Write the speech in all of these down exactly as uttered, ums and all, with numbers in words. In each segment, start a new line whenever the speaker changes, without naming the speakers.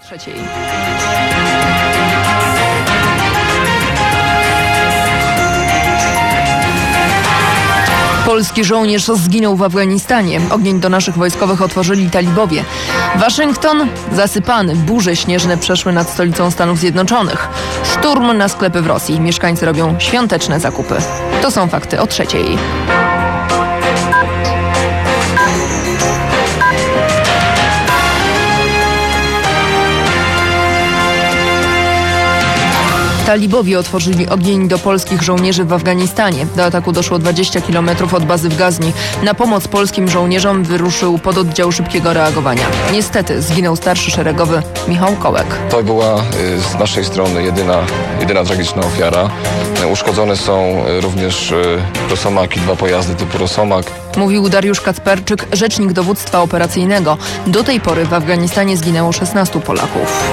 trzeciej. Polski żołnierz zginął w Afganistanie. Ogień do naszych wojskowych otworzyli talibowie. Waszyngton zasypany. Burze śnieżne przeszły nad stolicą Stanów Zjednoczonych. Szturm na sklepy w Rosji. Mieszkańcy robią świąteczne zakupy. To są fakty o trzeciej. Talibowie otworzyli ogień do polskich żołnierzy w Afganistanie. Do ataku doszło dwadzieścia kilometrów od bazy w Gazni. Na pomoc polskim żołnierzom wyruszył pododdział szybkiego reagowania. Niestety zginął starszy szeregowy Michał Kołek.
To była z naszej strony jedyna, jedyna tragiczna ofiara. Uszkodzone są również Rosomaki, dwa pojazdy typu Rosomak.
Mówił Dariusz Kacperczyk, rzecznik dowództwa operacyjnego. Do tej pory w Afganistanie zginęło szesnastu Polaków.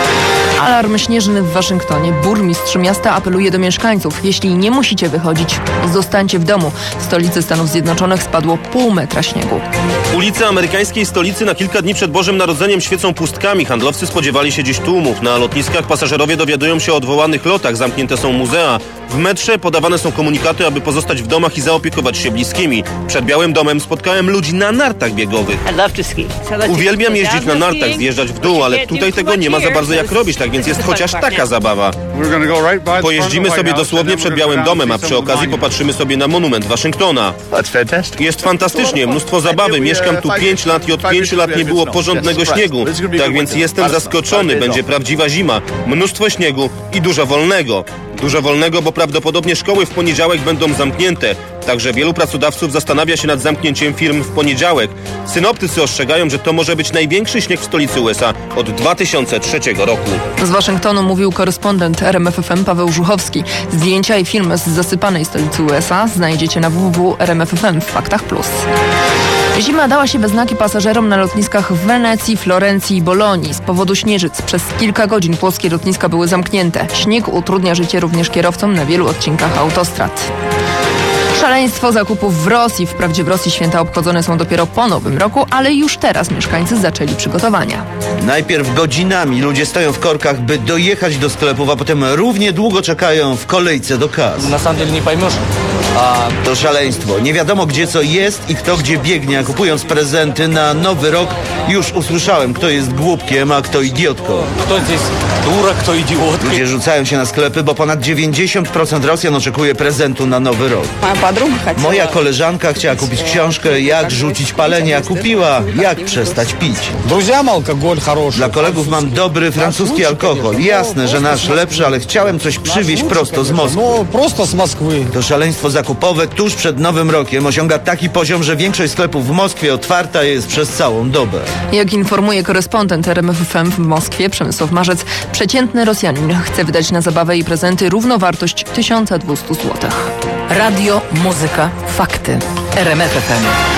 Alarm śnieżny w Waszyngtonie. Burmistrz miasta apeluje do mieszkańców. Jeśli nie musicie wychodzić, zostańcie w domu. W stolicy Stanów Zjednoczonych spadło pół metra śniegu.
Ulice amerykańskiej stolicy na kilka dni przed Bożym Narodzeniem świecą pustkami. Handlowcy spodziewali się dziś tłumów. Na lotniskach pasażerowie dowiadują się o odwołanych lotach. Zamknięte są muzea. W metrze podawane są komunikaty, aby pozostać w domach i zaopiekować się bliskimi. Przed Białym Domem spotkałem ludzi na nartach biegowych. Uwielbiam jeździć na nartach, zjeżdżać w dół, ale tutaj tego nie ma za bardzo jak robić, tak więc jest chociaż taka zabawa. Pojeździmy sobie dosłownie przed Białym Domem, a przy okazji popatrzymy sobie na monument Waszyngtona. Jest fantastycznie, mnóstwo zabawy. Mieszkam tu pięć lat i od pięciu lat nie było porządnego śniegu. Tak więc jestem zaskoczony, będzie prawdziwa zima. Mnóstwo śniegu i dużo wolnego. Dużo wolnego, bo prawdopodobnie szkoły w poniedziałek będą zamknięte. Także wielu pracodawców zastanawia się nad zamknięciem firm w poniedziałek. Synoptycy ostrzegają, że to może być największy śnieg w stolicy U S A od dwa tysiące trzeciego roku.
Z Waszyngtonu mówił korespondent R M F F M Paweł Żuchowski. Zdjęcia i filmy z zasypanej stolicy U S A znajdziecie na w w w kropka r m f f m w Faktach Plus. Zima dała się we znaki pasażerom na lotniskach w Wenecji, Florencji i Bolonii. Z powodu śnieżyc przez kilka godzin polskie lotniska były zamknięte. Śnieg utrudnia życie również kierowcom na wielu odcinkach autostrad. Szaleństwo zakupów w Rosji. Wprawdzie w Rosji święta obchodzone są dopiero po Nowym Roku, ale już teraz mieszkańcy zaczęli przygotowania.
Najpierw godzinami ludzie stoją w korkach, by dojechać do sklepów, a potem równie długo czekają w kolejce do kas.
Na samym nie pojmiesz.
A to szaleństwo. Nie wiadomo gdzie co jest i kto gdzie biegnie, a kupując prezenty na Nowy Rok już usłyszałem, kto jest głupkiem, a kto idiotką.
Kto здесь дура, kto idiot.
Ludzie rzucają się na sklepy, bo ponad dziewięćdziesiąt procent Rosjan oczekuje prezentu na Nowy Rok. Moja koleżanka chciała kupić książkę Jak rzucić palenie, a kupiła Jak przestać pić. Dla kolegów mam dobry francuski alkohol. Jasne, że nasz lepszy, ale chciałem coś przywieźć prosto z Moskwy. To szaleństwo zakupowe tuż przed Nowym Rokiem osiąga taki poziom, że większość sklepów w Moskwie otwarta jest przez całą dobę.
Jak informuje korespondent R M F F M w Moskwie Przemysław Marzec, przeciętny Rosjanin chce wydać na zabawę i prezenty równowartość tysiąc dwieście złotych.
Radio, muzyka, fakty. R M F F M.